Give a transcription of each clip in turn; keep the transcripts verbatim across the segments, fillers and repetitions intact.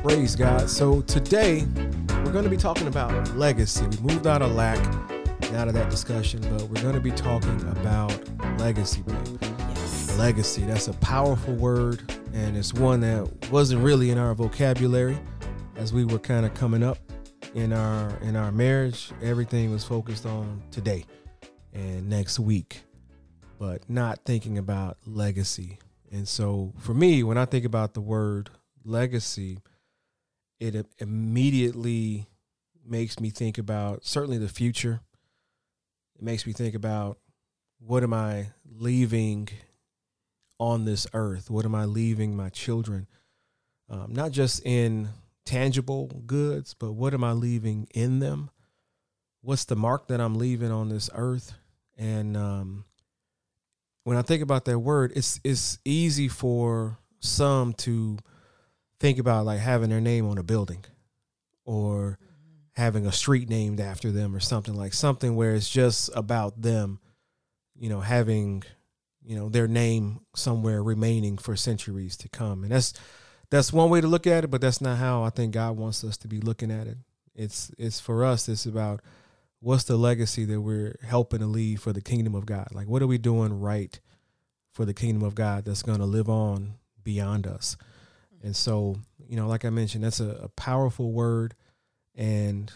Praise God. So today we're going to be talking about legacy. We moved out of lack and out of that discussion, but we're going to be talking about legacy, babe. Yes. Legacy. That's a powerful word, and it's one that wasn't really in our vocabulary as we were kind of coming up in our in our marriage. Everything was focused on today and next week, but not thinking about legacy. And so for me, when I think about the word legacy, it immediately makes me think about certainly the future. It makes me think about, what am I leaving on this earth? What am I leaving my children? Um, not just in tangible goods, but what am I leaving in them? What's the mark that I'm leaving on this earth? And um, when I think about that word, it's it's easy for some to think about like having their name on a building or having a street named after them or something, like something where it's just about them, you know, having, you know, their name somewhere remaining for centuries to come. And that's that's one way to look at it, but that's not how I think God wants us to be looking at it. It's it's for us, it's about what's the legacy that we're helping to leave for the kingdom of God? Like, what are we doing right for the kingdom of God that's going to live on beyond us? And so, you know, like I mentioned, that's a, a powerful word. And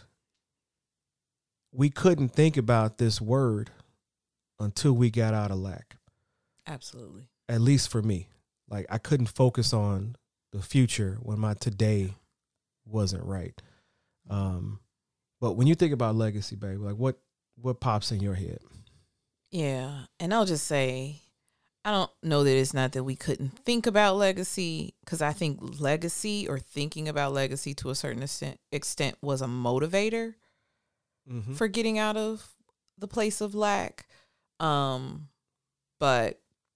we couldn't think about this word until we got out of lack. Absolutely. At least for me. Like, I couldn't focus on the future when my today wasn't right. Um, but when you think about legacy, baby, like what, what pops in your head? Yeah. And I'll just say, I don't know that it's not that we couldn't think about legacy, because I think legacy or thinking about legacy to a certain extent, extent was a motivator mm-hmm. for getting out of the place of lack. Um, but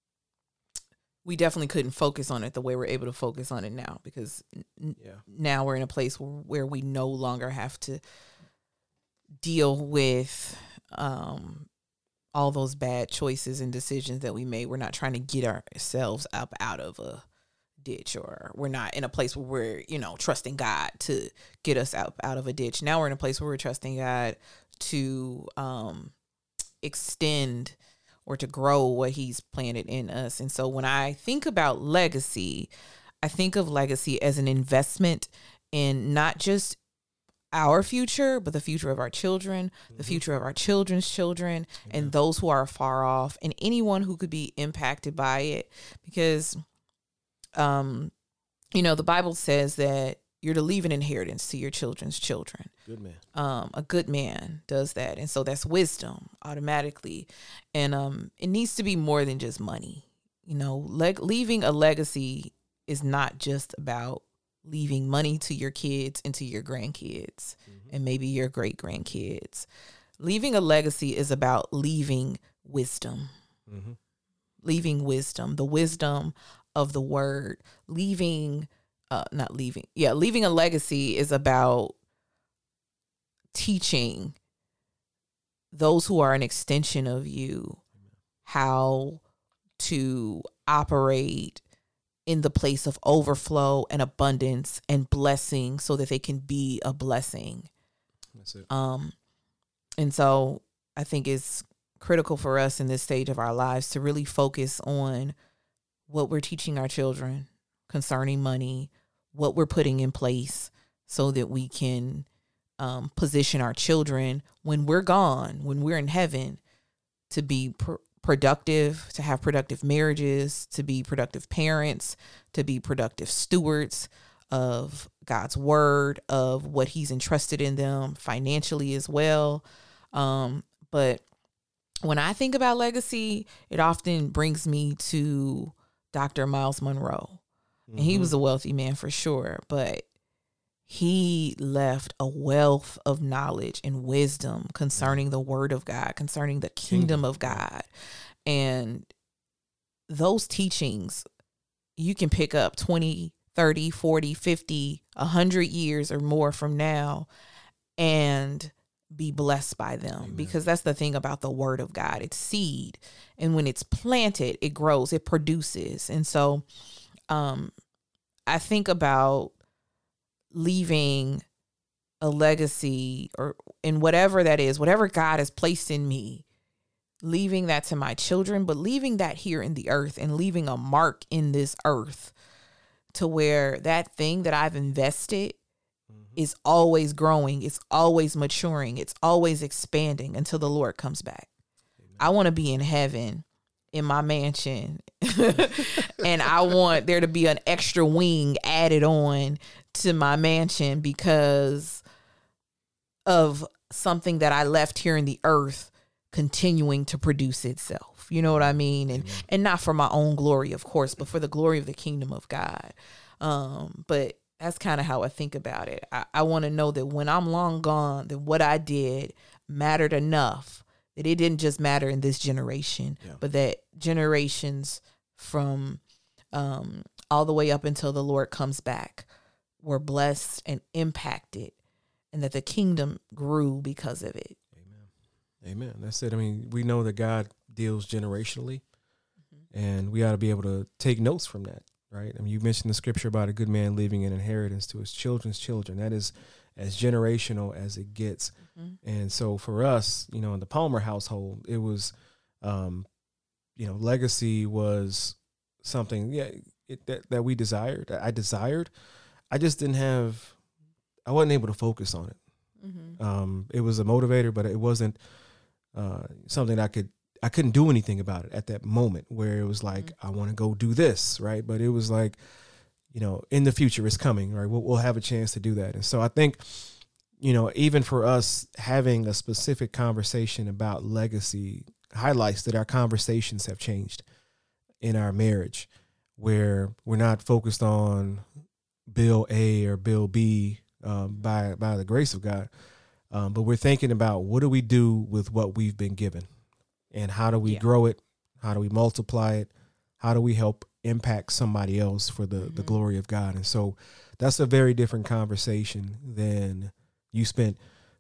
we definitely couldn't focus on it the way we're able to focus on it now, because n- yeah. now we're in a place where, where we no longer have to deal with um all those bad choices and decisions that we made. We're not trying to get ourselves up out of a ditch, or we're not in a place where we're, you know, trusting God to get us out, out of a ditch. Now we're in a place where we're trusting God to um, extend or to grow what he's planted in us. And so when I think about legacy, I think of legacy as an investment in not just our future, but the future of our children, mm-hmm. the future of our children's children, yeah. and those who are far off, and anyone who could be impacted by it. Because, um, you know, the Bible says that you're to leave an inheritance to your children's children. Good man. Um, a good man does that. And so that's wisdom automatically. And um, it needs to be more than just money. You know, leg- leaving a legacy is not just about leaving money to your kids and to your grandkids mm-hmm. and maybe your great grandkids. Leaving a legacy is about leaving wisdom, mm-hmm. leaving wisdom, the wisdom of the word, leaving, uh, not leaving. Yeah. Leaving a legacy is about teaching those who are an extension of you how to operate in the place of overflow and abundance and blessing, so that they can be a blessing. That's it. Um, and so I think it's critical for us in this stage of our lives to really focus on what we're teaching our children concerning money, what we're putting in place so that we can um, position our children when we're gone, when we're in heaven, to be pr- productive, to have productive marriages, to be productive parents, to be productive stewards of God's word, of what he's entrusted in them financially as well. Um, but when I think about legacy, it often brings me to Doctor Miles Monroe. Mm-hmm. And he was a wealthy man for sure, but he left a wealth of knowledge and wisdom concerning the word of God, concerning the kingdom of God. And those teachings, you can pick up twenty, thirty, forty, fifty, one hundred years or more from now and be blessed by them. Amen. Because that's the thing about the word of God. It's seed. And when it's planted, it grows, it produces. And so um, I think about leaving a legacy or in whatever that is, whatever God has placed in me, leaving that to my children, but leaving that here in the earth and leaving a mark in this earth to where that thing that I've invested mm-hmm. is always growing. It's always maturing. It's always expanding until the Lord comes back. Amen. I want to be in heaven in my mansion and I want there to be an extra wing added on to my mansion because of something that I left here in the earth continuing to produce itself. You know what I mean? And, mm-hmm. and not for my own glory, of course, but for the glory of the kingdom of God. Um, but that's kind of how I think about it. I, I want to know that when I'm long gone, that what I did mattered enough that it didn't just matter in this generation, yeah. but that generations from um, all the way up until the Lord comes back were blessed and impacted, and that the kingdom grew because of it. Amen. Amen. That's it. I mean, we know that God deals generationally, mm-hmm. and we ought to be able to take notes from that, right? I mean, you mentioned the scripture about a good man leaving an inheritance to his children's children. That is as generational as it gets. Mm-hmm. And so for us, you know, in the Palmer household, it was, um, you know, legacy was something, yeah, it, that, that we desired. I desired. I just didn't have, I wasn't able to focus on it. Mm-hmm. Um, it was a motivator, but it wasn't uh, something I could, I couldn't do anything about it at that moment where it was like, mm-hmm. I want to go do this, right? But it was like, you know, in the future it's coming, right? We'll, we'll have a chance to do that. And so I think, you know, even for us having a specific conversation about legacy highlights that our conversations have changed in our marriage, where we're not focused on bill A or bill B um, by, by the grace of God. Um, but we're thinking about what do we do with what we've been given, and how do we yeah. grow it? How do we multiply it? How do we help impact somebody else for the, mm-hmm. the glory of God? And so that's a very different conversation than you spent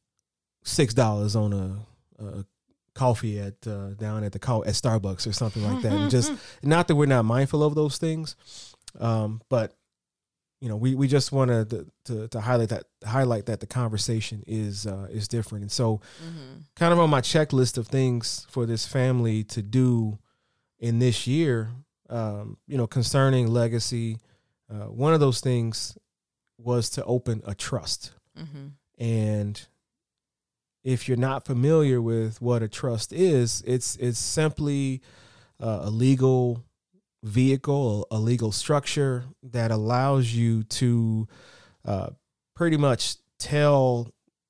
six dollars on a, a coffee at uh, down at the co- at Starbucks or something like that. And just not that we're not mindful of those things, um, but you know, we, we just want to, to to highlight that highlight that the conversation is uh, is different. And so, mm-hmm. kind of on my checklist of things for this family to do in this year, um, you know, concerning legacy, uh, one of those things was to open a trust. Mm-hmm. And if you're not familiar with what a trust is, it's it's simply uh, a legal vehicle, a legal structure that allows you to uh, pretty much tell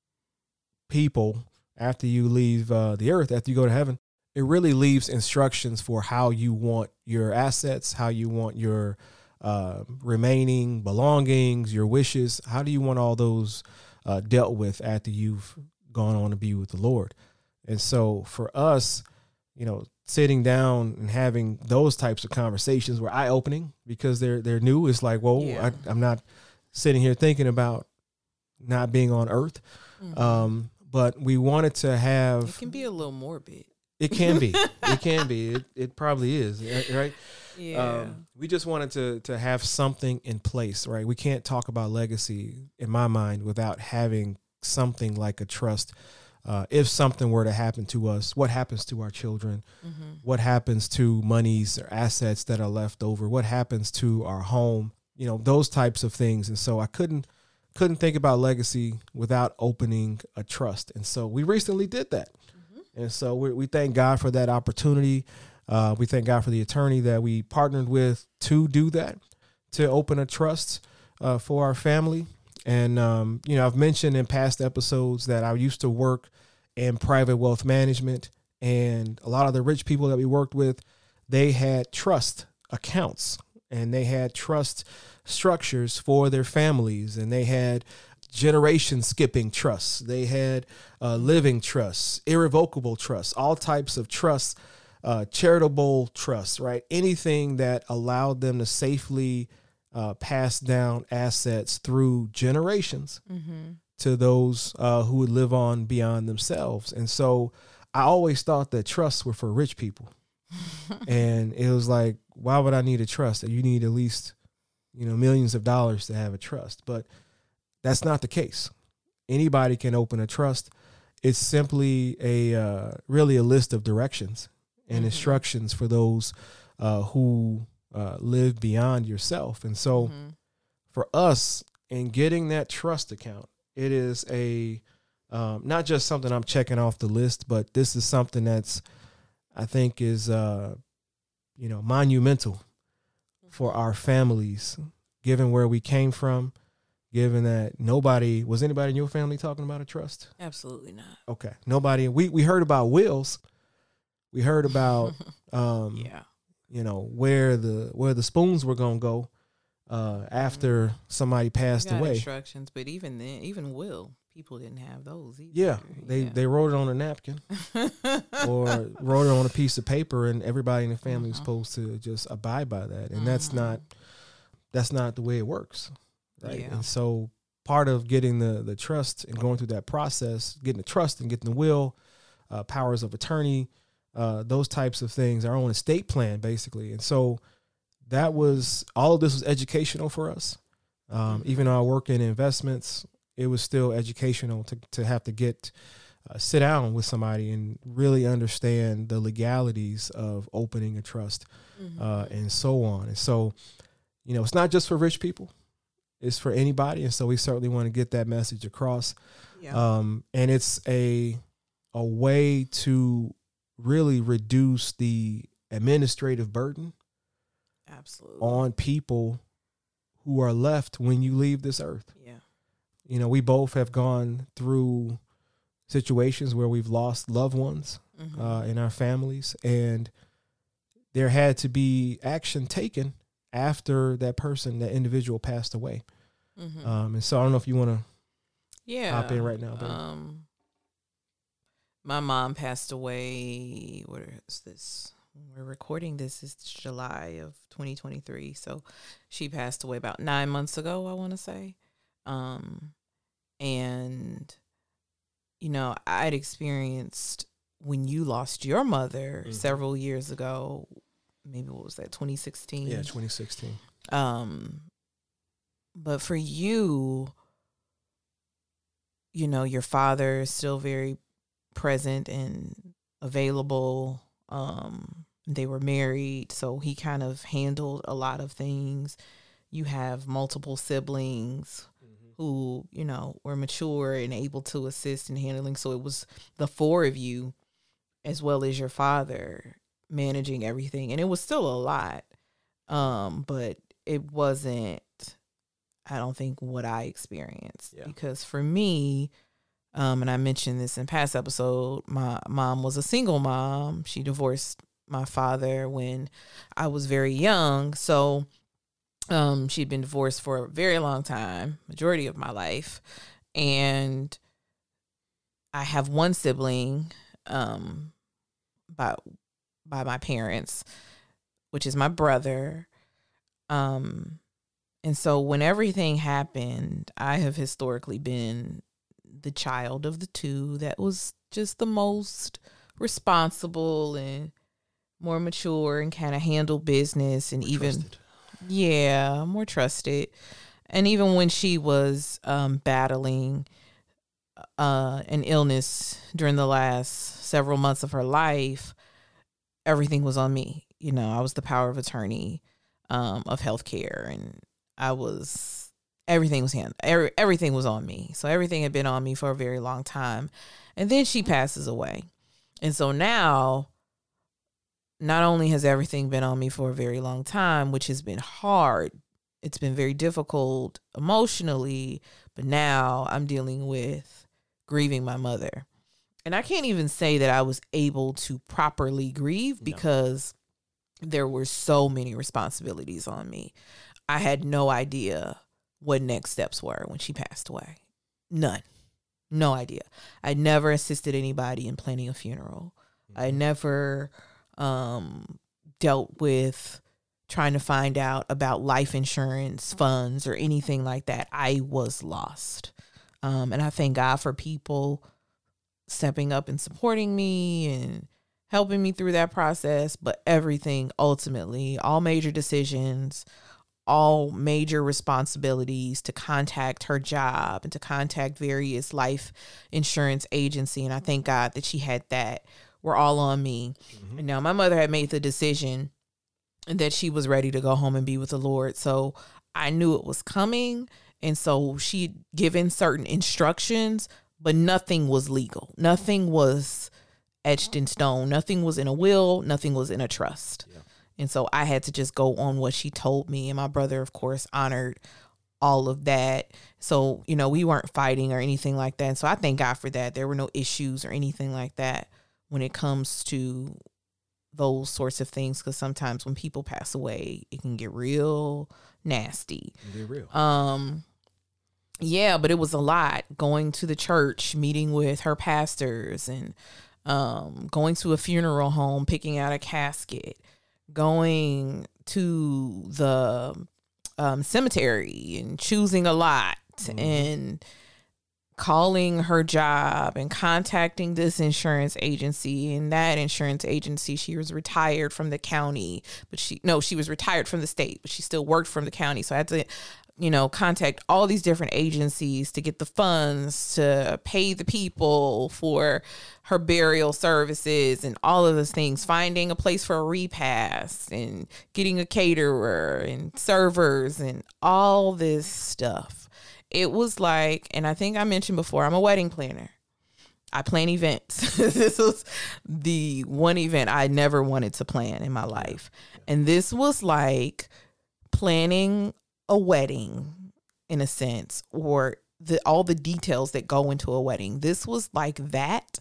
people after you leave uh, the earth, after you go to heaven, it really leaves instructions for how you want your assets, how you want your uh, remaining belongings, your wishes. How do you want all those uh, dealt with after you've gone on to be with the Lord? And so for us, you know, sitting down and having those types of conversations were eye-opening because they're they're new. It's like, whoa, yeah. I, I'm not sitting here thinking about not being on earth. Mm-hmm. Um, but we wanted to have... It can be a little morbid. It can be. It can be. It, it probably is, right? Yeah. Um, we just wanted to to have something in place, right? We can't talk about legacy, in my mind, without having something like a trust. Uh, if something were to happen to us, what happens to our children? Mm-hmm. What happens to monies or assets that are left over? What happens to our home? You know, those types of things. And so I couldn't couldn't think about legacy without opening a trust. And so we recently did that. Mm-hmm. And so we, we thank God for that opportunity. Uh, we thank God for the attorney that we partnered with to do that, to open a trust uh, for our family. And, um, you know, I've mentioned in past episodes that I used to work in private wealth management, and a lot of the rich people that we worked with, they had trust accounts and they had trust structures for their families, and they had generation skipping trusts. They had uh, living trusts, irrevocable trusts, all types of trusts, uh, charitable trusts, right? Anything that allowed them to safely Uh, pass down assets through generations mm-hmm. to those uh, who would live on beyond themselves. And so I always thought that trusts were for rich people. And it was like, why would I need a trust? You need at least, you know, millions of dollars to have a trust. But that's not the case. Anybody can open a trust. It's simply a uh, really a list of directions and mm-hmm. instructions for those uh, who uh, live beyond yourself. And so mm-hmm. for us in getting that trust account, it is a um, not just something I'm checking off the list, but this is something that's I think is uh, you know monumental for our families, given where we came from. Given that nobody, was anybody in your family talking about a trust? Absolutely not. Okay. Nobody. We, we heard about wills. We heard about, um, yeah. you know, where the, where the spoons were going to go, uh, after mm-hmm. somebody passed got away. Instructions, but even then, even will, people didn't have those either. Yeah. They, yeah. they wrote it on a napkin or wrote it on a piece of paper, and everybody in the family mm-hmm. was supposed to just abide by that. And mm-hmm. that's not, that's not the way it works. Right. Yeah. And so part of getting the, the trust and going through that process, getting the trust and getting the will, uh, powers of attorney, uh, those types of things, our own estate plan, basically. And so that was, all of this was educational for us. Um, mm-hmm. Even though I work in investments, it was still educational to, to have to get, uh, sit down with somebody and really understand the legalities of opening a trust, mm-hmm. uh, and so on. And so, you know, it's not just for rich people. It's for anybody, and so we certainly want to get that message across. Yeah. Um, and it's a a way to really reduce the administrative burden absolutely on people who are left when you leave this earth. Yeah. You know, we both have gone through situations where we've lost loved ones mm-hmm. uh, in our families, and there had to be action taken after that person, that individual passed away. Mm-hmm. Um, and so I don't know if you want to yeah, hop in right now. Um, my mom passed away. What is this? When we're recording this, is July of twenty twenty-three. So she passed away about nine months ago, I want to say. Um, and, you know, I'd experienced when you lost your mother mm-hmm. several years ago. Maybe what was that, twenty sixteen? Yeah, twenty sixteen. Um, but for you, you know, your father is still very present and available. Um, they were married, so he kind of handled a lot of things. You have multiple siblings mm-hmm. who, you know, were mature and able to assist in handling. So it was the four of you as well as your father managing everything, and it was still a lot, um but it wasn't, I don't think, what I experienced. Yeah. Because for me, um and I mentioned this in past episode, my mom was a single mom. She divorced my father when I was very young, so um she'd been divorced for a very long time, majority of my life, and I have one sibling um by by my parents, which is my brother. Um, and so when everything happened, I have historically been the child of the two that was just the most responsible and more mature and kind of handle business and more even, trusted. yeah, more trusted. And even when she was um, battling uh, an illness during the last several months of her life, everything was on me. You know, I was the power of attorney um, of healthcare, and I was, everything was hand, every, everything was on me. So everything had been on me for a very long time. And then she passes away. And so now, not only has everything been on me for a very long time, which has been hard, it's been very difficult emotionally, but now I'm dealing with grieving my mother. And I can't even say that I was able to properly grieve because no. there were so many responsibilities on me. I had no idea what next steps were when she passed away. None. No idea. I never assisted anybody in planning a funeral. Mm-hmm. I never um, dealt with trying to find out about life insurance funds or anything like that. I was lost. Um, and I thank God for people stepping up and supporting me and helping me through that process. But everything, ultimately, all major decisions, all major responsibilities to contact her job and to contact various life insurance agency. And I thank God that she had that. Were all on me. Mm-hmm. And now my mother had made the decision that she was ready to go home and be with the Lord. So I knew it was coming. And so she'd given certain instructions, but nothing was legal. Nothing was etched in stone. Nothing was in a will. Nothing was in a trust. Yeah. And so I had to just go on what she told me. And my brother, of course, honored all of that. So, you know, we weren't fighting or anything like that. And so I thank God for that. There were no issues or anything like that when it comes to those sorts of things. Because sometimes when people pass away, it can get real nasty. Get real. Um, yeah, but it was a lot going to the church, meeting with her pastors, and um, going to a funeral home, picking out a casket, going to the um, cemetery and choosing a lot, mm-hmm. and calling her job and contacting this insurance agency and that insurance agency. She was retired from the county, but she, no, she was retired from the state, but she still worked from the county. So I had to, you know, contact all these different agencies to get the funds to pay the people for her burial services and all of those things, finding a place for a repast and getting a caterer and servers and all this stuff. It was like, and I think I mentioned before, I'm a wedding planner. I plan events. This was the one event I never wanted to plan in my life. And this was like planning a wedding in a sense, or the all the details that go into a wedding. This was like that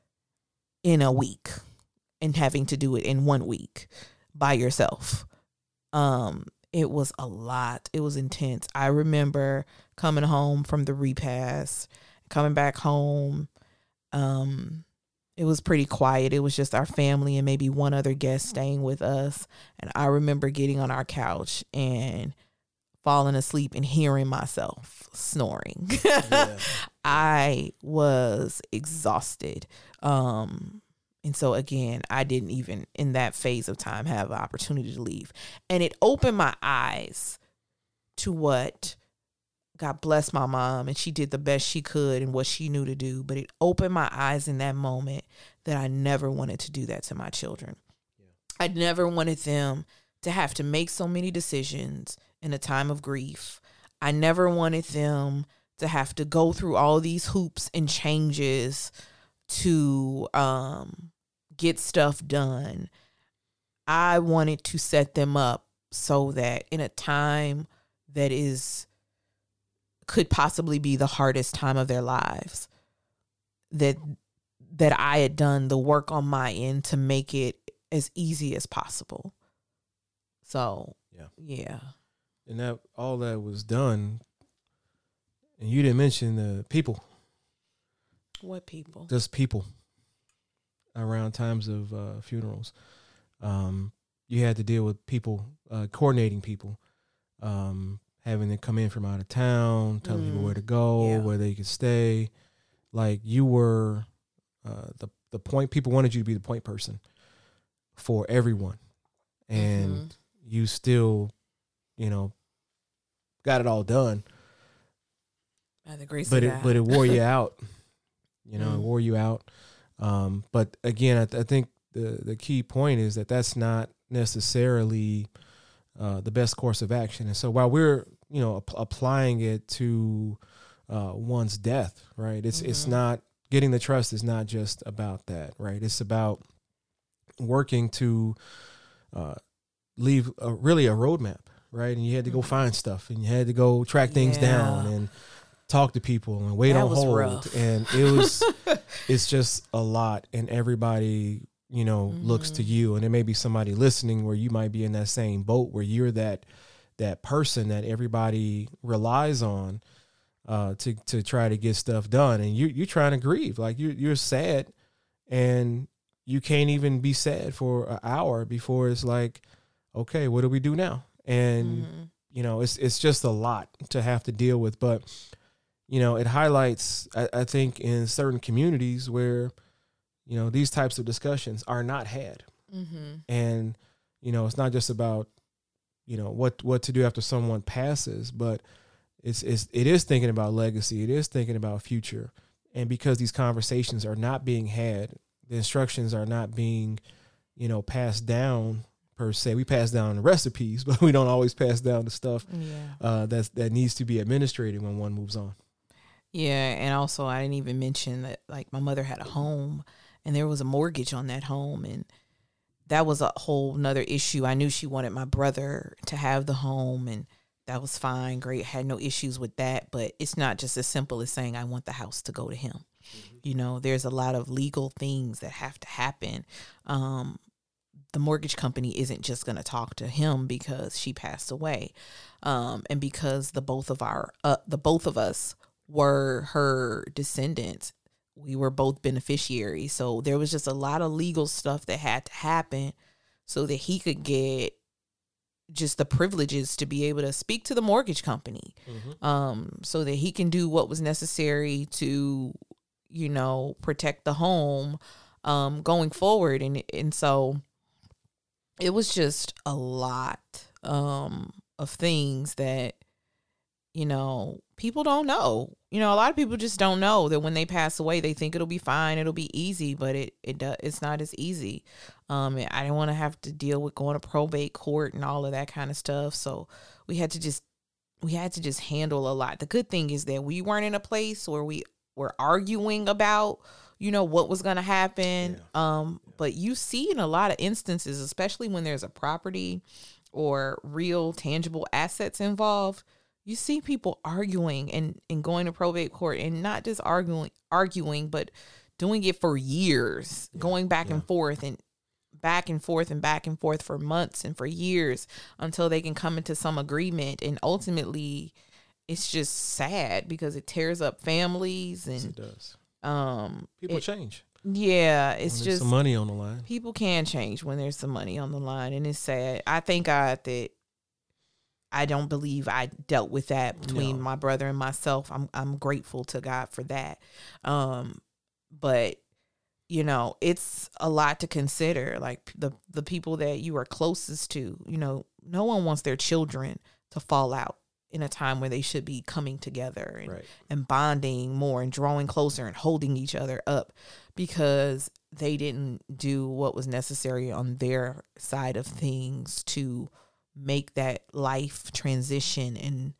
in a week, and having to do it in one week by yourself. Um, it was a lot. It was intense. I remember coming home from the repast, coming back home. Um, it was pretty quiet. It was just our family and maybe one other guest staying with us. And I remember getting on our couch and falling asleep and hearing myself snoring. Yeah. I was exhausted. Um, and so again, I didn't even in that phase of time have an opportunity to leave. And it opened my eyes to what, God bless my mom, and she did the best she could and what she knew to do. But it opened my eyes in that moment that I never wanted to do that to my children. Yeah. I never wanted them to have to make so many decisions in a time of grief. I never wanted them to have to go through all these hoops and changes to um, get stuff done. I wanted to set them up so that in a time that is could possibly be the hardest time of their lives, that that I had done the work on my end to make it as easy as possible. So yeah, yeah. And that all that was done, and you didn't mention the people. What people? Just people around times of uh, funerals. Um, you had to deal with people, uh, coordinating people, um, having to come in from out of town, telling mm. people where to go, yeah. where they could stay. Like you were uh, the the point. People wanted you to be the point person for everyone, and mm-hmm. you still, you know, got it all done. By the grace but of it, God. But it wore you out. You know, mm. it wore you out. Um, but again, I, th- I think the the key point is that that's not necessarily uh, the best course of action. And so while we're, you know, ap- applying it to uh, one's death, right? It's mm-hmm. it's not getting the trust is not just about that, right? It's about working to uh, leave a, really a roadmap, right? And you had to go find stuff, and you had to go track things yeah. down and talk to people and wait that on hold. Rough. And it was, it's just a lot. And everybody, you know, mm-hmm. looks to you, and there may be somebody listening where you might be in that same boat where you're that, that person that everybody relies on uh, to, to try to get stuff done. And you, you're trying to grieve. Like you, you're sad, and you can't even be sad for an hour before it's like, okay, what do we do now? And, mm-hmm. you know, it's, it's just a lot to have to deal with, but you know, it highlights, I, I think, in certain communities where, you know, these types of discussions are not had. Mm-hmm. And, you know, it's not just about, you know, what, what to do after someone passes, but it's, it's, it is thinking about legacy. It is thinking about future. And because these conversations are not being had, the instructions are not being, you know, passed down per se. We pass down the recipes, but we don't always pass down the stuff Yeah. uh, that's, that needs to be administrated when one moves on. Yeah. And also, I didn't even mention that, like, my mother had a home and there was a mortgage on that home. And that was a whole nother issue. I knew she wanted my brother to have the home, and that was fine. Great. Had no issues with that. But it's not just as simple as saying, I want the house to go to him. Mm-hmm. You know, there's a lot of legal things that have to happen. Um, the mortgage company isn't just going to talk to him because she passed away. Um, and because the both of our, uh, the both of us were her descendants, we were both beneficiaries. So there was just a lot of legal stuff that had to happen so that he could get just the privileges to be able to speak to the mortgage company, mm-hmm. um, so that he can do what was necessary to, you know, protect the home, um, going forward. And, and so it was just a lot, um, of things that, you know, people don't know. You know, a lot of people just don't know that when they pass away, they think it'll be fine, it'll be easy, but it it does, it's not as easy. Um, I didn't want to have to deal with going to probate court and all of that kind of stuff. So we had to just we had to just handle a lot. The good thing is that we weren't in a place where we were arguing about, you know, what was going to happen. Yeah. Um, yeah. But you see in a lot of instances, especially when there's a property or real tangible assets involved, you see people arguing and, and going to probate court, and not just arguing, arguing, but doing it for years, yeah, going back yeah. and forth and back and forth and back and forth for months and for years until they can come into some agreement. And ultimately, it's just sad because it tears up families. And yes, it does. Um, people it, change. Yeah, it's when just some money on the line. People can change when there's some money on the line, and it's sad. I thank God that I don't believe I dealt with that between no. my brother and myself. I'm I'm grateful to God for that. Um, but you know, it's a lot to consider. Like the the people that you are closest to, you know, no one wants their children to fall out in a time where they should be coming together and, right. and bonding more and drawing closer and holding each other up, because they didn't do what was necessary on their side of things to make that life transition and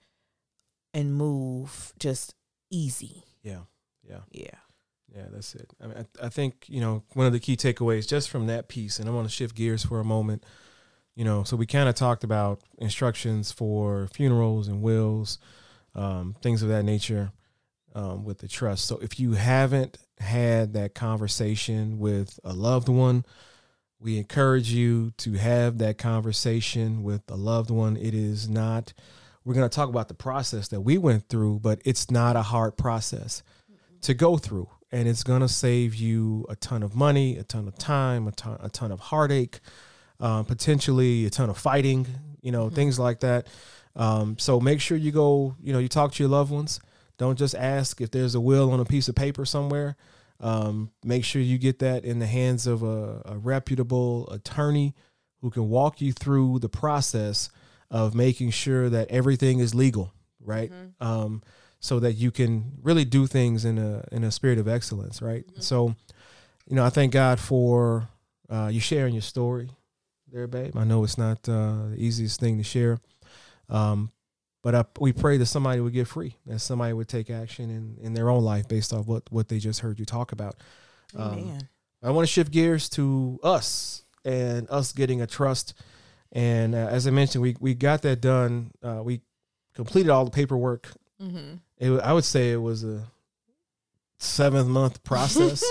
and move just easy. Yeah, yeah, yeah, yeah. That's it. I mean, I, I think, you know, one of the key takeaways just from that piece, and I want to shift gears for a moment. You know, so we kind of talked about instructions for funerals and wills, um, things of that nature, um, with the trust. So if you haven't had that conversation with a loved one, we encourage you to have that conversation with a loved one. It is not, we're going to talk about the process that we went through, but it's not a hard process mm-hmm. to go through. And it's going to save you a ton of money, a ton of time, a ton, a ton of heartache, uh, potentially a ton of fighting, you know, mm-hmm. things like that. Um, so make sure you go, you know, you talk to your loved ones. Don't just ask if there's a will on a piece of paper somewhere. Um, make sure you get that in the hands of a, a reputable attorney who can walk you through the process of making sure that everything is legal, right? Mm-hmm. Um, so that you can really do things in a in a spirit of excellence, right? Mm-hmm. So, you know, I thank God for uh, you sharing your story there, babe. I know it's not uh, the easiest thing to share, um, but I, we pray that somebody would get free, that somebody would take action in, in their own life based off what, what they just heard you talk about. Um, I want to shift gears to us and us getting a trust. And uh, as I mentioned, we, we got that done. Uh, we completed all the paperwork. Mm-hmm. It, I would say it was a seventh month process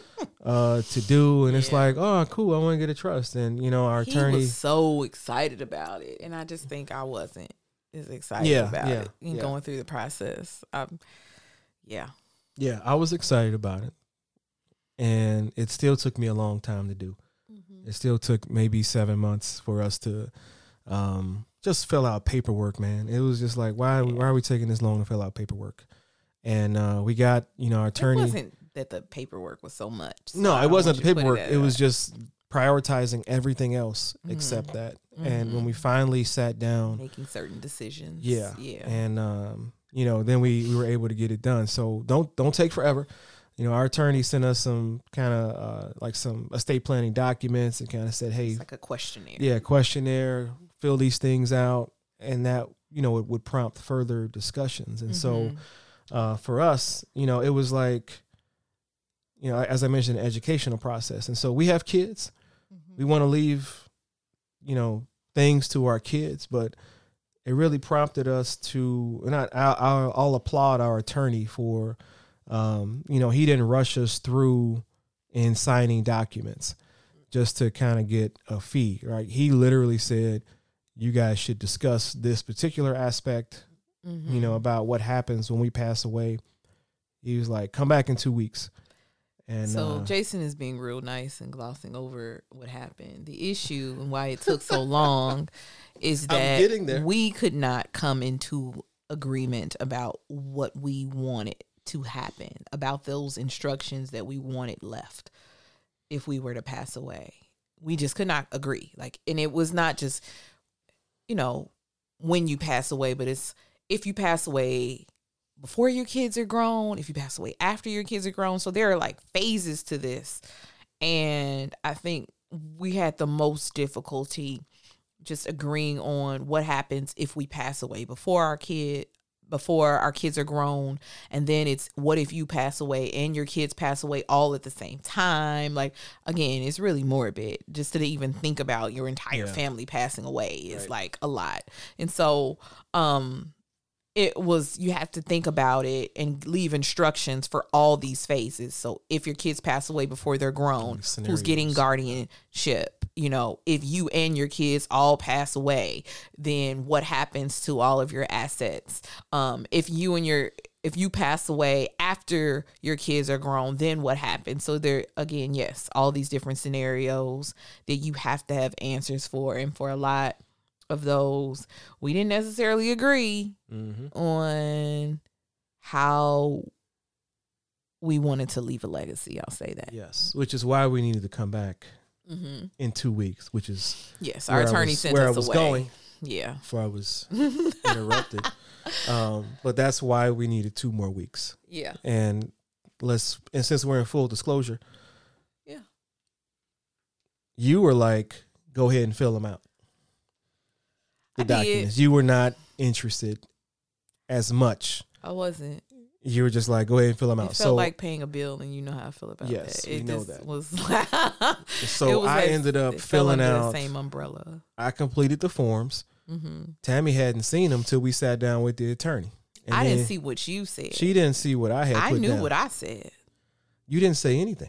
uh, to do. And yeah. It's like, oh, cool. I want to get a trust. And, you know, our he attorney was so excited about it. And I just think I wasn't as excited yeah, about yeah, it and yeah. going through the process. Um, yeah. Yeah. I was excited about it. And it still took me a long time to do. Mm-hmm. It still took maybe seven months for us to um, just fill out paperwork, man. It was just like, why, yeah. why are we taking this long to fill out paperwork? And uh, we got, you know, our attorney. It wasn't that the paperwork was so much. So no, it wasn't the paperwork. It, it was just prioritizing everything else mm-hmm. except that. Mm-hmm. And when we finally sat down, making certain decisions. Yeah. Yeah. And, um, you know, then we, we were able to get it done. So don't, don't take forever. You know, our attorney sent us some kind of uh, like some estate planning documents and kind of said, hey, it's like a questionnaire. Yeah. Questionnaire, fill these things out. And that, you know, it would prompt further discussions. And mm-hmm. so uh, for us, you know, it was like, you know, as I mentioned, an educational process. And so we have kids. Mm-hmm. We want to leave, you know, things to our kids, but it really prompted us to, and I, I'll, I'll applaud our attorney for, um, you know, he didn't rush us through in signing documents just to kind of get a fee, right? He literally said, you guys should discuss this particular aspect, mm-hmm. you know, about what happens when we pass away. He was like, come back in two weeks. And so uh, Jason is being real nice and glossing over what happened. The issue and why it took so long is that we could not come into agreement about what we wanted to happen, about those instructions that we wanted left if we were to pass away. We just could not agree. Like, and it was not just, you know, when you pass away, but it's if you pass away before your kids are grown, if you pass away after your kids are grown. So there are like phases to this. And I think we had the most difficulty just agreeing on what happens if we pass away before our kid, before our kids are grown. And then it's what if you pass away and your kids pass away all at the same time? Like, again, it's really morbid just to even think about your entire yeah. family passing away is right. like a lot. And so, um, it was, you have to think about it and leave instructions for all these phases. So if your kids pass away before they're grown, who's getting guardianship? You know, if you and your kids all pass away, then what happens to all of your assets? Um, if you and your, if you pass away after your kids are grown, then what happens? So there, again, yes, all these different scenarios that you have to have answers for. And for a lot of those, we didn't necessarily agree mm-hmm. on how we wanted to leave a legacy. I'll say that. Yes, which is why we needed to come back mm-hmm. in two weeks, which is yes, our attorney was, sent where us I was away. going. Yeah, before I was interrupted. Um, but that's why we needed two more weeks. Yeah, and let's and since we're in full disclosure, yeah, you were like, go ahead and fill them out. The I documents. Did. You were not interested as much. I wasn't. You were just like, go ahead and fill them out. It felt so like paying a bill, and you know how I feel about yes, that. It we know just that. Was so it was I like, ended up it filling fell under out the same umbrella. I completed the forms. Mm-hmm. Tammy hadn't seen them till we sat down with the attorney. And I didn't see what you said. She didn't see what I had. I put knew down. what I said. You didn't say anything.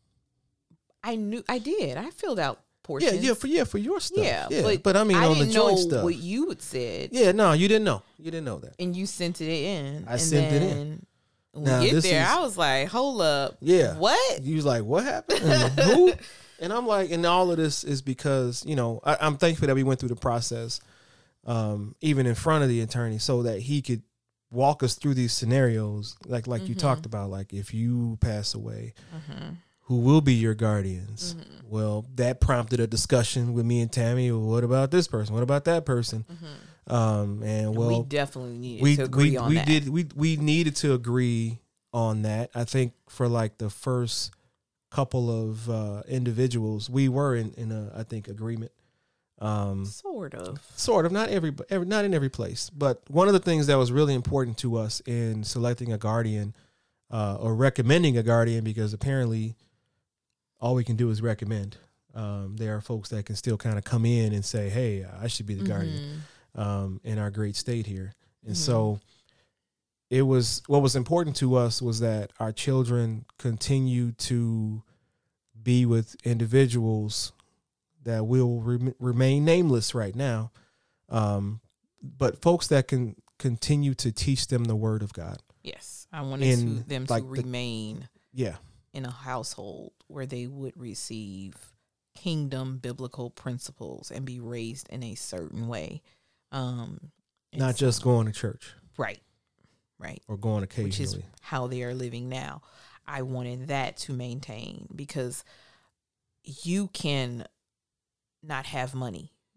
I knew I did. I filled out portions. Yeah, yeah, for yeah, for your stuff. Yeah, yeah. But, but I mean I on didn't the joint know stuff. what you had said. Yeah, no, you didn't know. You didn't know that. And you sent it in. I and sent then it in. When Now, we get this there, is- I was like, hold up. Yeah. What? You was like, what happened? And who? And I'm like, and all of this is because, you know, I, I'm thankful that we went through the process, um, even in front of the attorney, so that he could walk us through these scenarios, like like mm-hmm. you talked about, like if you pass away, mm-hmm. who will be your guardians? Mm-hmm. Well, that prompted a discussion with me and Tammy. Well, what about this person? What about that person? Mm-hmm. Um, and well, we definitely needed we, to agree we, on we that. did, we, we needed to agree on that. I think for like the first couple of uh, individuals, we were in, in a, I think, agreement. Um, sort of, sort of, not every, every, not in every place, but one of the things that was really important to us in selecting a guardian, uh, or recommending a guardian, because apparently all we can do is recommend. Um, there are folks that can still kind of come in and say, hey, I should be the mm-hmm. guardian. Um, in our great state here. And mm-hmm. so it was, what was important to us was that our children continue to be with individuals that will re- remain nameless right now. Um, but folks that can continue to teach them the word of God. Yes. I wanted in, to, them like to remain the, yeah. in a household where they would receive kingdom biblical principles and be raised in a certain way. Um, Not so, just going to church. Right. Right. Or going occasionally. Which is how they are living now. I wanted that to maintain, because you can not have money,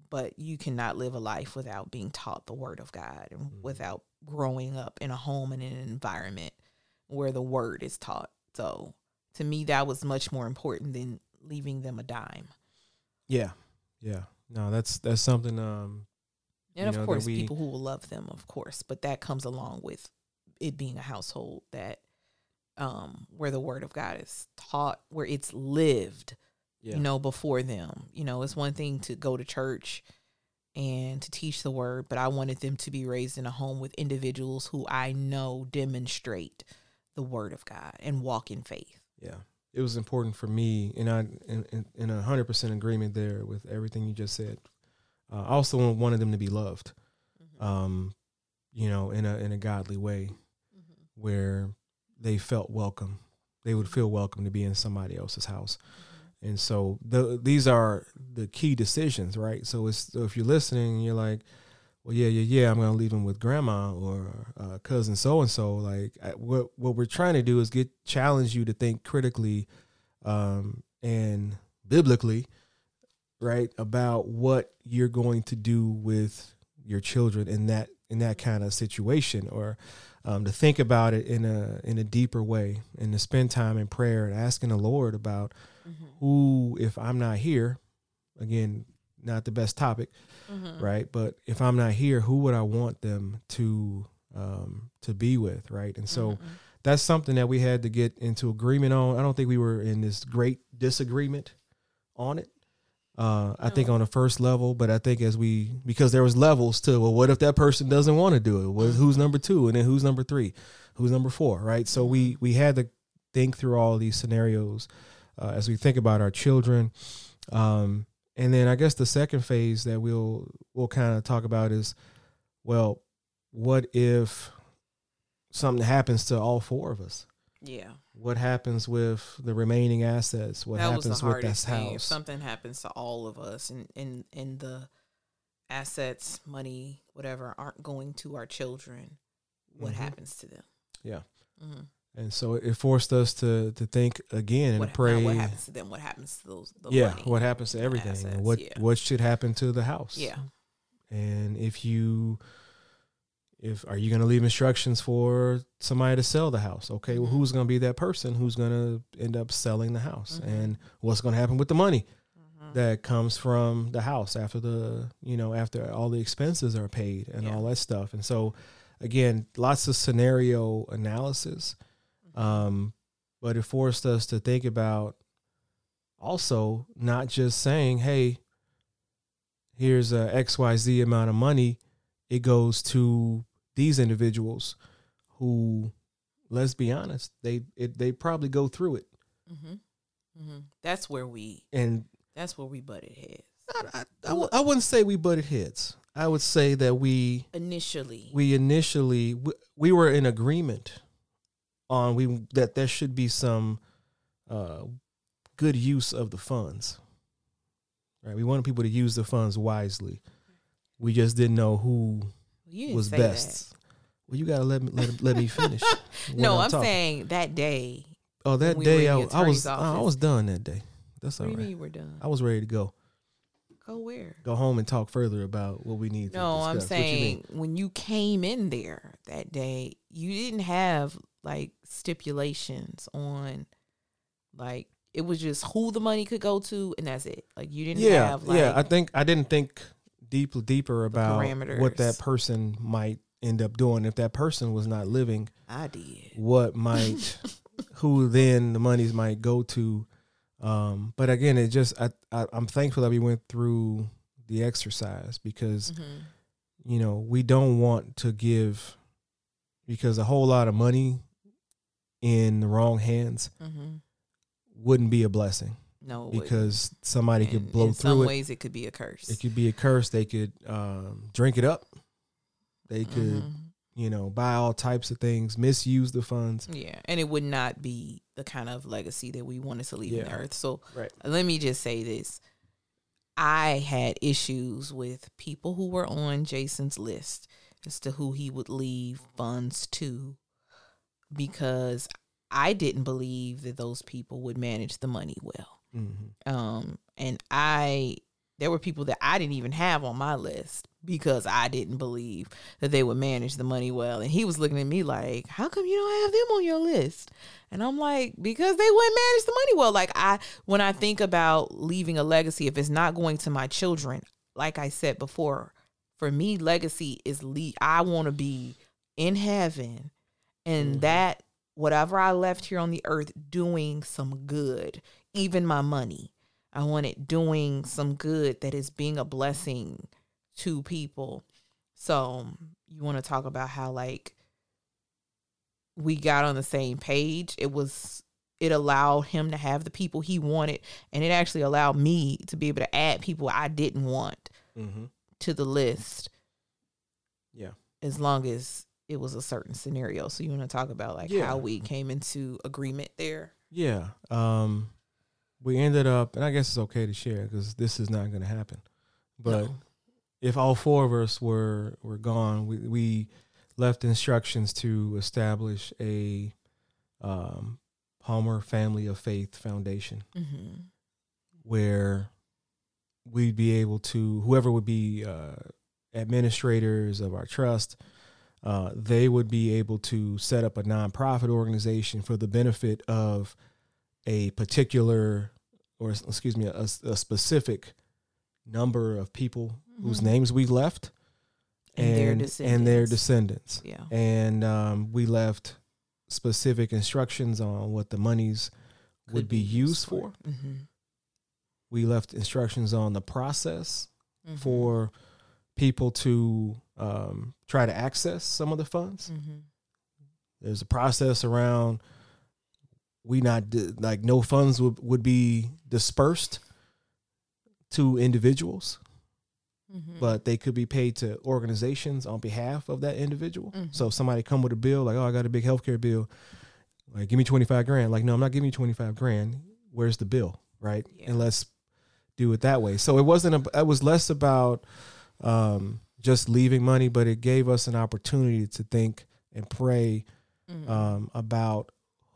but you cannot live a life without being taught the word of God and mm-hmm. without growing up in a home and in an environment where the word is taught. So to me, that was much more important than leaving them a dime. Yeah. Yeah. No, that's, that's something, um, and of know, course we, people who will love them, of course, but that comes along with it being a household that, um, where the word of God is taught, where it's lived, yeah. you know, before them. You know, it's one thing to go to church and to teach the word, but I wanted them to be raised in a home with individuals who I know demonstrate the word of God and walk in faith. Yeah. It was important for me, and I in, in a hundred percent agreement there with everything you just said. Uh, I also wanted them to be loved, mm-hmm. um, you know, in a in a godly way, mm-hmm. where they felt welcome. They would feel welcome to be in somebody else's house, mm-hmm. and so the, these are the key decisions, right? So it's so if you're listening, and you're like, well, yeah, yeah, yeah, I'm gonna leave them with grandma or uh, cousin so and so. Like, I, what what we're trying to do is get challenge you to think critically, um, and biblically, right, about what you're going to do with your children in that in that kind of situation, or um, to think about it in a in a deeper way, and to spend time in prayer and asking the Lord about mm-hmm. who, if I'm not here, again, not the best topic, mm-hmm. right? But if I'm not here, who would I want them to um, to be with, right? And so mm-hmm. that's something that we had to get into agreement on. I don't think we were in this great disagreement on it. Uh, I no. think on the first level, but I think as we, because there was levels to, well, what if that person doesn't want to do it? Well, mm-hmm. who's number two? And then who's number three? Who's number four? Right. So we, we had to think through all these scenarios uh, as we think about our children. Um, and then I guess the second phase that we'll, we'll kind of talk about is, well, what if something happens to all four of us? Yeah. What happens with the remaining assets? What that happens was the with this thing. house? If something happens to all of us and, and, and the assets, money, whatever, aren't going to our children, what mm-hmm. happens to them? Yeah. Mm-hmm. And so it forced us to to think again and what, pray. What happens to them? What happens to those? The yeah. money, what happens to everything? assets, what yeah. what should happen to the house? Yeah. And if you, if are you going to leave instructions for somebody to sell the house? Okay. Mm-hmm. Well, who's going to be that person who's going to end up selling the house? Mm-hmm. And what's going to happen with the money mm-hmm. that comes from the house after the, you know, after all the expenses are paid and yeah. all that stuff. And so, again, lots of scenario analysis. Um, but it forced us to think about also not just saying, hey, here's a X Y Z amount of money. It goes to these individuals who, let's be honest, they it, they probably go through it. Mm-hmm. Mm-hmm. That's where we and that's where we butted heads. I, I, I, w- I wouldn't say we butted heads. I would say that we initially we initially we, we were in agreement on we that there should be some uh, good use of the funds. Right, we wanted people to use the funds wisely. We just didn't know who well, was best. That. Well, you gotta let me let, let me finish. no, I'm, I'm saying that day. Oh, that day I, I was office, I was done that day. That's all what right. Do you mean you were done? I was ready to go. Go where? Go home and talk further about what we need. No, to discuss. I'm saying you when you came in there that day, you didn't have like stipulations on, like it was just who the money could go to, and that's it. Like you didn't yeah, have like yeah. I think I didn't think deep deeper about parameters. What that person might end up doing if that person was not living. I did. What might who then the monies might go to. Um, but again, it just I, I I'm thankful that we went through the exercise because mm-hmm. you know we don't want to give because a whole lot of money in the wrong hands mm-hmm. wouldn't be a blessing. No, because somebody in, could blow in through it. In some ways, it could be a curse. It could be a curse. They could um, drink it up. They could, mm-hmm. you know, buy all types of things, misuse the funds. Yeah, and it would not be the kind of legacy that we wanted to leave yeah. in the earth. So right. let me just say this. I had issues with people who were on Jason's list as to who he would leave funds to because I didn't believe that those people would manage the money well. Mm-hmm. Um, and I there were people that I didn't even have on my list because I didn't believe that they would manage the money well. And he was looking at me like, how come you don't have them on your list? And I'm like, because they wouldn't manage the money well. Like I, when I think about leaving a legacy, if it's not going to my children, like I said before, for me, legacy is le- I want to be in heaven, and mm-hmm. that whatever I left here on the earth doing some good, even my money, I want it doing some good that is being a blessing to people. So you want to talk about how like we got on the same page. It was, it allowed him to have the people he wanted, and it actually allowed me to be able to add people I didn't want mm-hmm. to the list. Yeah. As long as it was a certain scenario. So you want to talk about like yeah. how we came into agreement there? Yeah. Um, we ended up, and I guess it's okay to share because this is not going to happen. But no. if all four of us were, were gone, we, we left instructions to establish a um, Palmer Family of Faith Foundation mm-hmm. where we'd be able to, whoever would be uh, administrators of our trust, uh, they would be able to set up a nonprofit organization for the benefit of a particular, or excuse me, a, a specific number of people mm-hmm. whose names we left. And, and their descendants. And their descendants. Yeah. And um, we left specific instructions on what the monies Could would be, be used for. for. Mm-hmm. We left instructions on the process mm-hmm. for people to um, try to access some of the funds. Mm-hmm. There's a process around we not like no funds would, would be dispersed to individuals. Mm-hmm. But they could be paid to organizations on behalf of that individual. Mm-hmm. So if somebody come with a bill, like, oh, I got a big healthcare bill, like, give me twenty-five grand. Like, no, I'm not giving you twenty-five grand. Where's the bill, right? Yeah. And let's do it that way. So it wasn't, a, it was less about um, just leaving money, but it gave us an opportunity to think and pray mm-hmm. um, about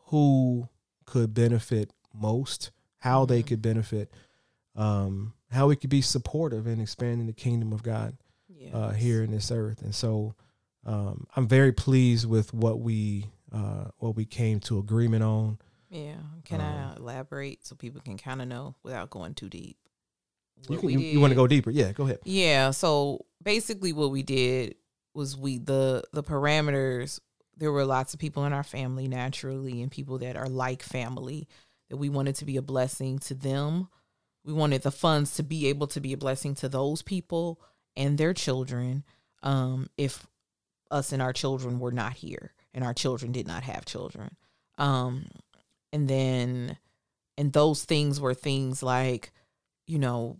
who could benefit most, how mm-hmm. they could benefit, um, how we could be supportive in expanding the kingdom of God yes. uh, here in this earth. And so um, I'm very pleased with what we uh, what we came to agreement on. Yeah. Can um, I elaborate so people can kind of know without going too deep? You, can, you, you want to go deeper? Yeah, go ahead. Yeah. So basically what we did was we, the, the parameters, there were lots of people in our family naturally and people that are like family that we wanted to be a blessing to them. We wanted the funds to be able to be a blessing to those people and their children um, if us and our children were not here and our children did not have children. Um, and then, and those things were things like, you know,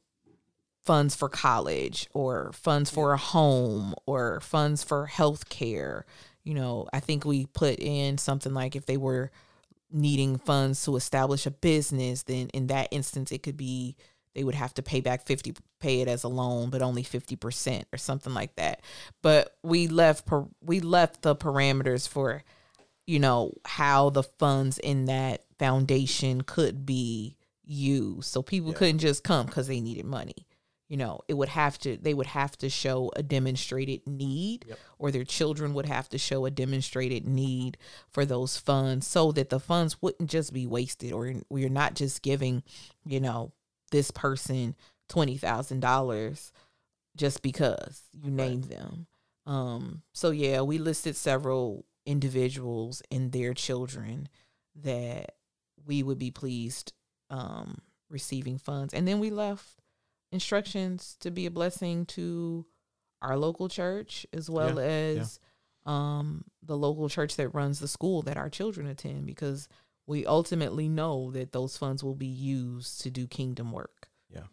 funds for college or funds for a home or funds for health care. You know, I think we put in something like if they were needing funds to establish a business, then in that instance, it could be they would have to pay back fifty, pay it as a loan, but only fifty percent or something like that. But we left, we left the parameters for, you know, how the funds in that foundation could be used. So people yeah. couldn't just come because they needed money. You know, it would have to, they would have to show a demonstrated need yep. or their children would have to show a demonstrated need for those funds so that the funds wouldn't just be wasted or we're not just giving, you know, this person twenty thousand dollars just because you named right. them. Um, so yeah, we listed several individuals and their children that we would be pleased um, receiving funds. And then we left instructions to be a blessing to our local church as well yeah, as yeah. um, the local church that runs the school that our children attend, because we ultimately know that those funds will be used to do kingdom work. Yeah.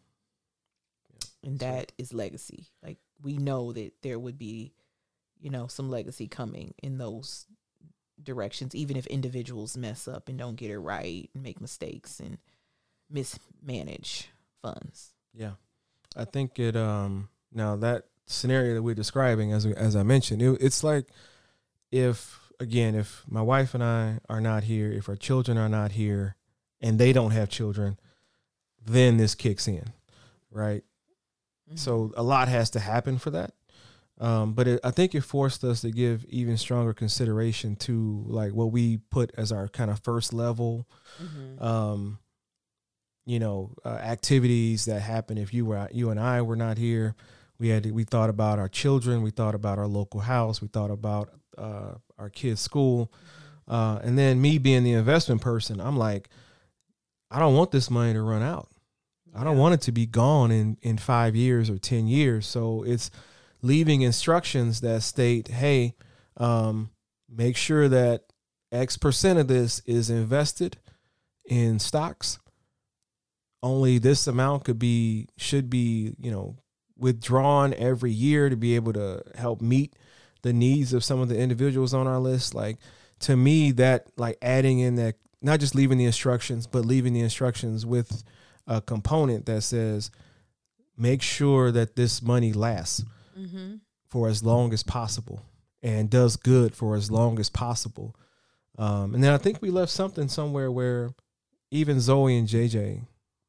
yeah. And that is legacy. Like we know that there would be, you know, some legacy coming in those directions, even if individuals mess up and don't get it right and make mistakes and mismanage funds. Yeah. I think it, um, now that scenario that we're describing, as we, as I mentioned, it, it's like if, again, if my wife and I are not here, if our children are not here and they don't have children, then this kicks in, right? Mm-hmm. So a lot has to happen for that. Um, but it, I think it forced us to give even stronger consideration to like what we put as our kind of first level, mm-hmm. um, you know, uh, activities that happen if you were, you and I were not here. We had, to, we thought about our children. We thought about our local house. We thought about uh, our kids' school. Mm-hmm. Uh, and then me being the investment person, I'm like, I don't want this money to run out. Yeah. I don't want it to be gone in, in five years or ten years. So it's leaving instructions that state, hey, um, make sure that X percent of this is invested in stocks. Only this amount could be, should be, you know, withdrawn every year to be able to help meet the needs of some of the individuals on our list. Like, to me, that like adding in that, not just leaving the instructions, but leaving the instructions with a component that says, make sure that this money lasts. Mm-hmm. for as long as possible and does good for as long as possible. Um, and then I think we left something somewhere where even Zoe and J J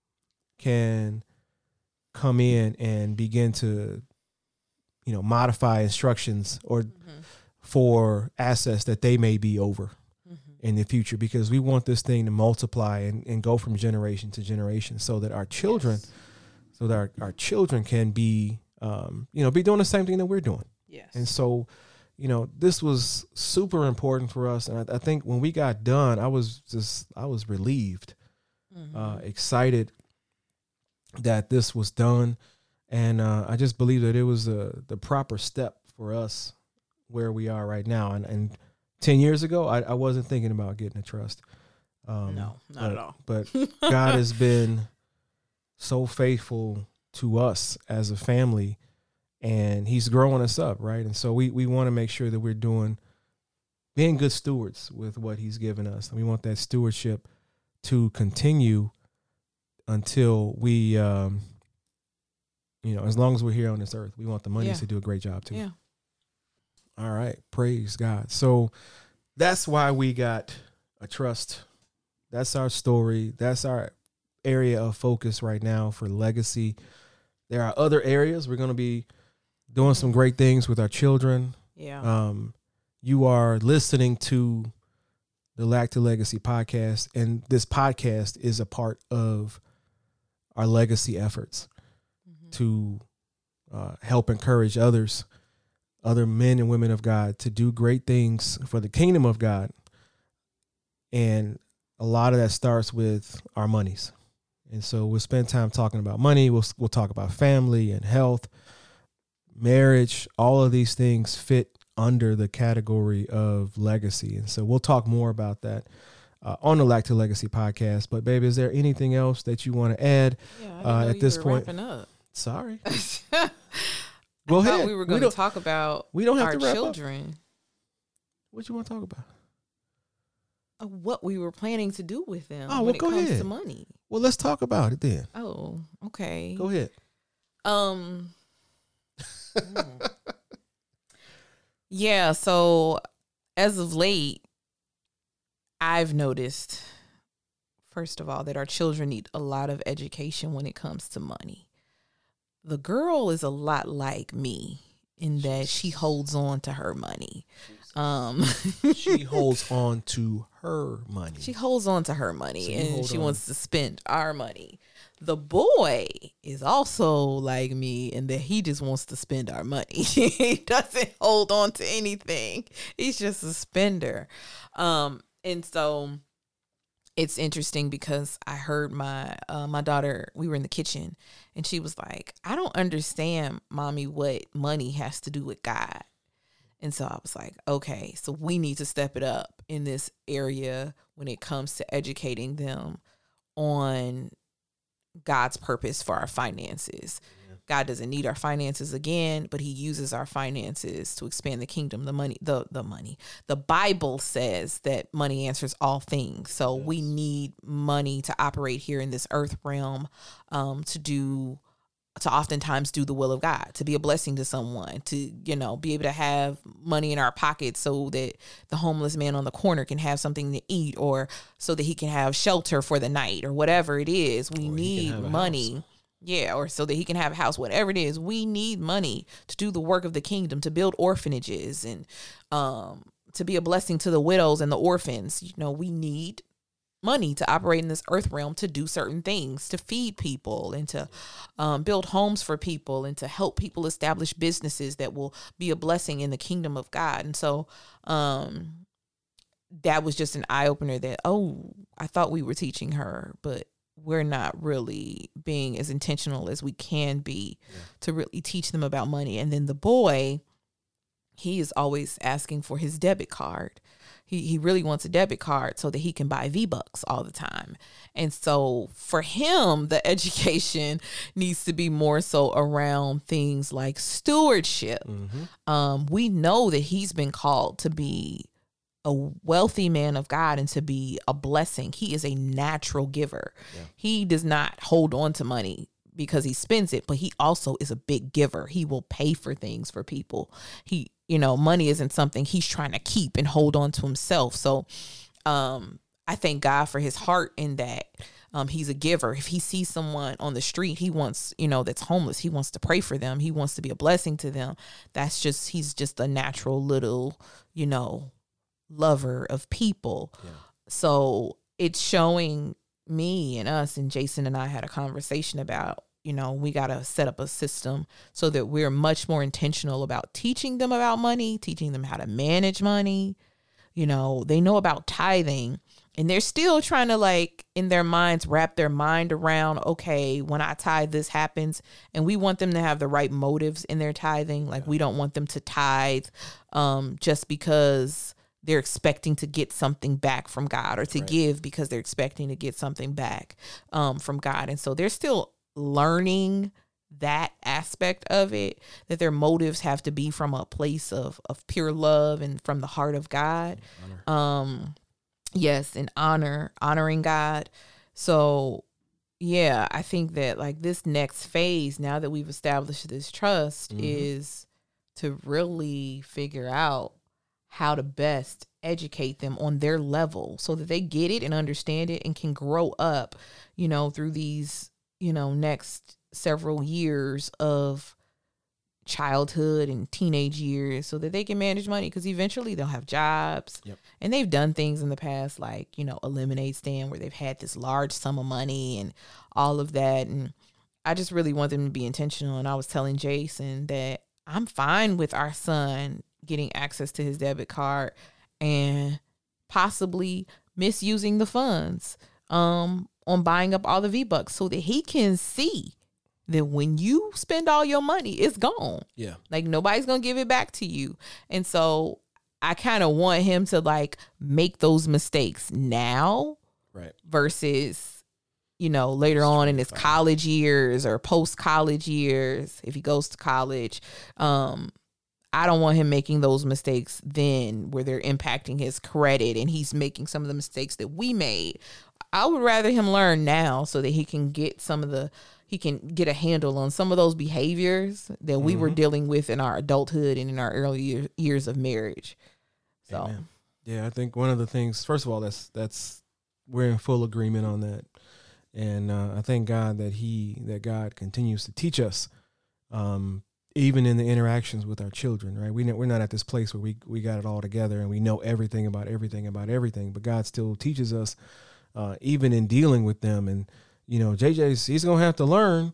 can come in and begin to, you know, modify instructions or mm-hmm. for assets that they may be over mm-hmm. in the future, because we want this thing to multiply and, and go from generation to generation so that our children, yes. so that our, our children can be, Um, you know, be doing the same thing that we're doing. Yes. And so, you know, this was super important for us. And I, I think when we got done, I was just, I was relieved, mm-hmm. uh, excited that this was done. And uh, I just believe that it was a, the proper step for us where we are right now. And, and ten years ago, I, I wasn't thinking about getting a trust. Um, no, not but, at all. But God has been so faithful to us as a family, and he's growing us up. Right. And so we, we want to make sure that we're doing, being good stewards with what he's given us. And we want that stewardship to continue until we, um, you know, as long as we're here on this earth, we want the monies yeah. to do a great job too. Yeah. All right. Praise God. So that's why we got a trust. That's our story. That's our area of focus right now for legacy. There are other areas. We're going to be doing some great things with our children. Yeah. Um, you are listening to the Lack to Legacy podcast, and this podcast is a part of our legacy efforts mm-hmm. to uh, help encourage others, other men and women of God, to do great things for the kingdom of God. And a lot of that starts with our monies. And so we'll spend time talking about money. We'll we'll talk about family and health, marriage. All of these things fit under the category of legacy. And so we'll talk more about that uh, on the Lack to Legacy podcast. But, baby, is there anything else that you want to add yeah, uh, at this point? Wrapping up. Sorry. Go ahead. We were going we to talk about we don't have our to wrap children. Up. What you want to talk about? What we were planning to do with them oh, when well, it go comes ahead. to money. Well, let's talk about it then. Oh, okay. Go ahead. Um. mm. Yeah, so as of late, I've noticed, first of all, that our children need a lot of education when it comes to money. The girl is a lot like me in that she holds on to her money. Um, she holds on to her money. She holds on to her money so and she on. wants to spend our money. The boy is also like me in that he just wants to spend our money. He doesn't hold on to anything. He's just a spender. Um, and so it's interesting because I heard my uh, my daughter, we were in the kitchen and she was like, I don't understand, Mommy, what money has to do with God. And so I was like, okay, so we need to step it up in this area when it comes to educating them on God's purpose for our finances. Yeah. God doesn't need our finances again, but he uses our finances to expand the kingdom, the money, the, the money. The Bible says that money answers all things. So yes. we need money to operate here in this earth realm, um, to do to oftentimes do the will of God, to be a blessing to someone, to, you know, be able to have money in our pockets so that the homeless man on the corner can have something to eat, or so that he can have shelter for the night, or whatever it is. We or need money Yeah, or so that he can have a house, whatever it is. We need money to do the work of the kingdom, to build orphanages and um, to be a blessing to the widows and the orphans. You know, we need money to operate in this earth realm, to do certain things, to feed people and to um, build homes for people and to help people establish businesses that will be a blessing in the kingdom of God. And so um, that was just an eye opener that, oh, I thought we were teaching her, but we're not really being as intentional as we can be yeah. to really teach them about money. And then the boy, he is always asking for his debit card. He he really wants a debit card so that he can buy V-Bucks all the time. And so for him, the education needs to be more so around things like stewardship. Mm-hmm. Um, we know that he's been called to be a wealthy man of God and to be a blessing. He is a natural giver. Yeah. He does not hold on to money because he spends it, but he also is a big giver. He will pay for things for people. He, you know, money isn't something he's trying to keep and hold on to himself. So um, I thank God for his heart in that. Um, he's a giver. If he sees someone on the street, he wants, you know, that's homeless, he wants to pray for them. He wants to be a blessing to them. That's just, he's just a natural little, you know, lover of people. Yeah. So it's showing me and us, and Jason and I had a conversation about, you know, we got to set up a system so that we're much more intentional about teaching them about money, teaching them how to manage money. You know, they know about tithing and they're still trying to, like, in their minds, wrap their mind around, okay, when I tithe, this happens. And we want them to have the right motives in their tithing. Like, we don't want them to tithe um, just because they're expecting to get something back from God, or to right. give because they're expecting to get something back um, from God. And so they're still learning that aspect of it, that their motives have to be from a place of, of pure love and from the heart of God. Honor. Um, yes. And honor, honoring God. So yeah, I think that, like, this next phase, now that we've established this trust, mm-hmm. is to really figure out how to best educate them on their level so that they get it and understand it and can grow up, you know, through these, you know, next several years of childhood and teenage years, so that they can manage money, because eventually they'll have jobs. Yep. And they've done things in the past, like, you know, a lemonade stand where they've had this large sum of money and all of that. And I just really want them to be intentional. And I was telling Jason that I'm fine with our son getting access to his debit card and possibly misusing the funds um, on buying up all the V-Bucks, so that he can see that when you spend all your money, it's gone. Yeah. Like, nobody's going to give it back to you. And so I kind of want him to, like, make those mistakes now, right? Versus, you know, later on in his college years or post-college years, if he goes to college. Um, I don't want him making those mistakes then, where they're impacting his credit and he's making some of the mistakes that we made. I would rather him learn now so that he can get some of the, he can get a handle on some of those behaviors that we mm-hmm. were dealing with in our adulthood and in our early year, years of marriage. So, Amen. Yeah, I think one of the things, first of all, that's, that's, we're in full agreement on that. And uh, I thank God that he, that God continues to teach us, um, even in the interactions with our children, right? We, we're not at this place where we, we got it all together and we know everything about everything about everything, but God still teaches us, uh, even in dealing with them. And, you know, J J's, he's going to have to learn,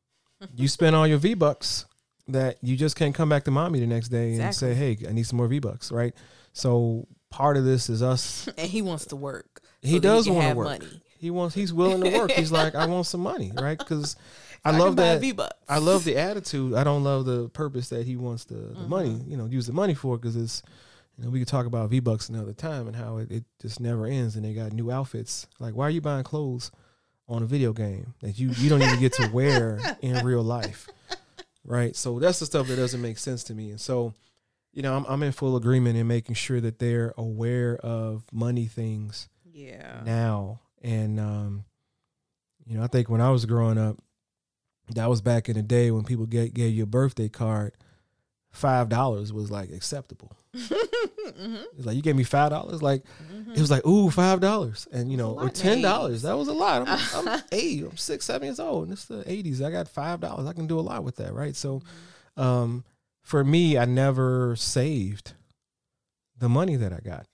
you spend all your V-Bucks, that you just can't come back to mommy the next day exactly. and say, hey, I need some more V-Bucks, right? So part of this is us. And he wants to work. He so does want to work. Money. He wants, he's willing to work. He's like, I want some money, right? Because I, I love that. V-Bucks. I love the attitude. I don't love the purpose that he wants the, the mm-hmm. money, you know, use the money for, because it's, you know, we could talk about V-Bucks another time and how it, it just never ends. And they got new outfits. Like, why are you buying clothes on a video game that you, you don't even get to wear in real life? Right. So that's the stuff that doesn't make sense to me. And so, you know, I'm, I'm in full agreement in making sure that they're aware of money things yeah. now. And, um, you know, I think when I was growing up, that was back in the day when people get, gave you a birthday card, five dollars was like acceptable. Mm-hmm. It's like, you gave me five dollars? Like, mm-hmm. it was like, ooh, five dollars, and you know, or ten dollars. That That was a lot. I'm, I'm eight, I'm six, seven years old, and it's the eighties. I got five dollars. I can do a lot with that, right? So, um, for me, I never saved the money that I got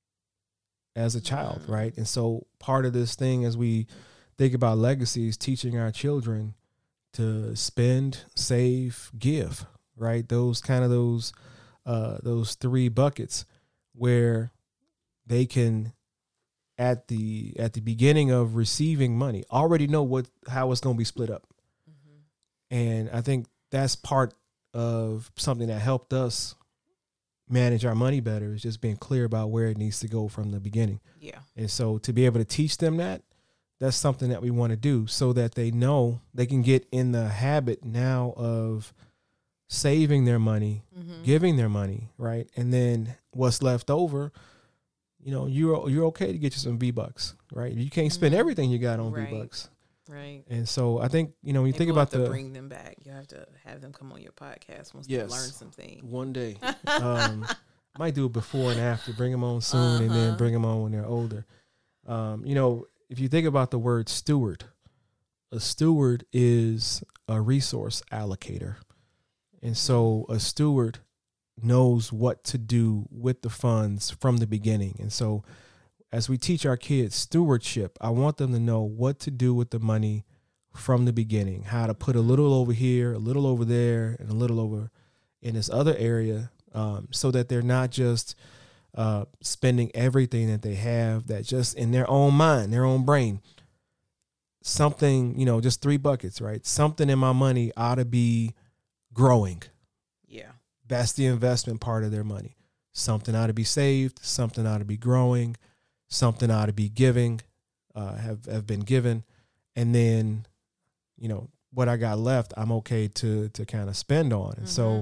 as a child, mm. right? And so, part of this thing, as we think about legacy, is teaching our children to spend, save, give, right? Those kind of those, uh, those three buckets where they can, at the at the beginning of receiving money, already know what how it's going to be split up. Mm-hmm. And I think that's part of something that helped us manage our money better, is just being clear about where it needs to go from the beginning. Yeah. And so to be able to teach them that, that's something that we want to do, so that they know they can get in the habit now of saving their money, mm-hmm. giving their money, right? And then what's left over, you know, you're you're okay to get you some V-Bucks, right? You can't spend mm-hmm. everything you got on right. V-Bucks. Right. And so I think, you know, when you Maybe think we'll about have to the bring them back. You have to have them come on your podcast once yes, they learn some things. One day. um, might do it before and after. Bring them on soon, uh-huh. and then bring them on when they're older. Um, you know, if you think about the word steward, a steward is a resource allocator. And so a steward knows what to do with the funds from the beginning. And so as we teach our kids stewardship, I want them to know what to do with the money from the beginning, how to put a little over here, a little over there, and a little over in this other area, um, so that they're not just uh, spending everything that they have, that just in their own mind, their own brain, something, you know, just three buckets, right? Something in my money ought to be growing. Yeah. That's the investment part of their money. Something ought to be saved. Something ought to be growing. Something ought to be giving, uh, have, have been given. And then, you know, what I got left, I'm okay to, to kind of spend on. And mm-hmm. so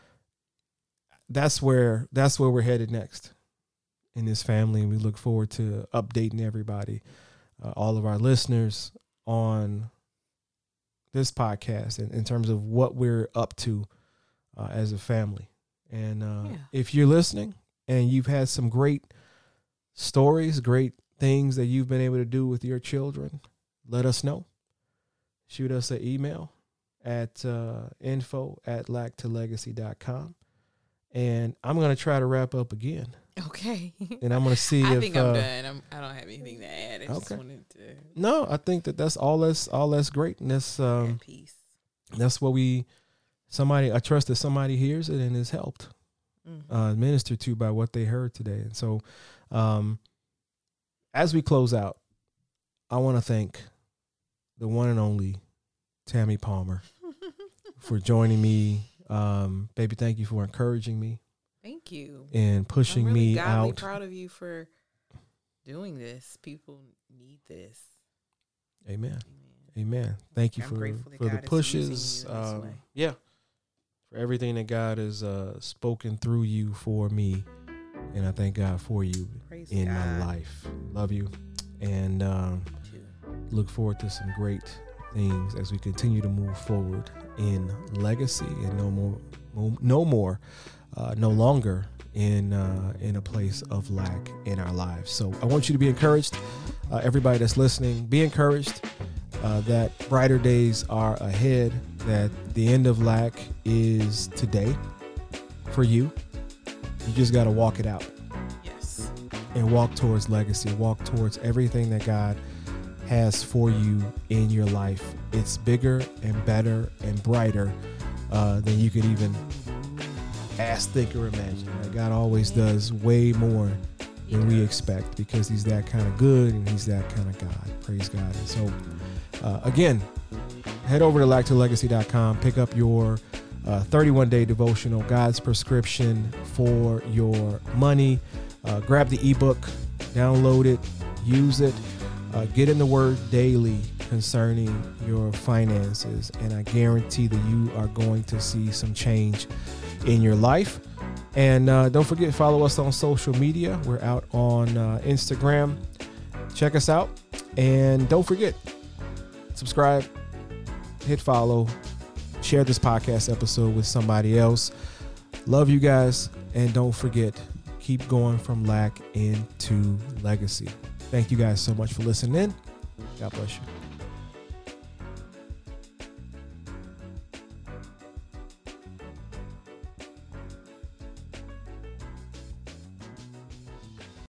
that's where, that's where we're headed next in this family. And we look forward to updating everybody, uh, all of our listeners, on this podcast in, in terms of what we're up to uh, as a family. And uh, yeah. if you're listening and you've had some great stories, great things that you've been able to do with your children, let us know. Shoot us an email at uh, info at lack to legacy dot com. And I'm going to try to wrap up again. Okay. And I'm going to see I if... think I'm uh, done. I'm, I don't have anything to add. I okay. just wanted to... No, I think that that's all that's, all that's great. And that's, um, peace. That's what we... Somebody, I trust that somebody hears it and is helped, mm-hmm. uh, ministered to by what they heard today. And so um, as we close out, I want to thank the one and only Tammy Palmer for joining me. Um, baby, thank you for encouraging me. Thank you. And pushing I'm really me godly out. proud of you for doing this. People need this. Amen. Amen. Amen. Thank you I'm for, for the pushes. Um, yeah. For everything that God has uh, spoken through you for me. And I thank God for you Praise in God. my life. Love you. And um, look forward to some great things as we continue to move forward in legacy and no more, no more, uh, no longer in uh, in a place of lack in our lives. So I want you to be encouraged. Uh, everybody that's listening, be encouraged uh, that brighter days are ahead, that the end of lack is today for you. You just got to walk it out. Yes. And walk towards legacy, walk towards everything that God has for you in your life. It's bigger and better and brighter uh, than you could even ask, think, or imagine. Right? God always does way more than we expect because he's that kind of good and he's that kind of God. Praise God. And so, uh, again, head over to lack to legacy dot com, pick up your uh, thirty-one day devotional, God's prescription for your money. Uh, grab the ebook, download it, use it. Uh, get in the word daily concerning your finances, and I guarantee that you are going to see some change in your life. And uh, don't forget, follow us on social media. We're out on uh, Instagram. Check us out. And don't forget, subscribe, hit follow, share this podcast episode with somebody else. Love you guys. And don't forget, keep keep going from lack into legacy. Thank you guys so much for listening in. God bless you.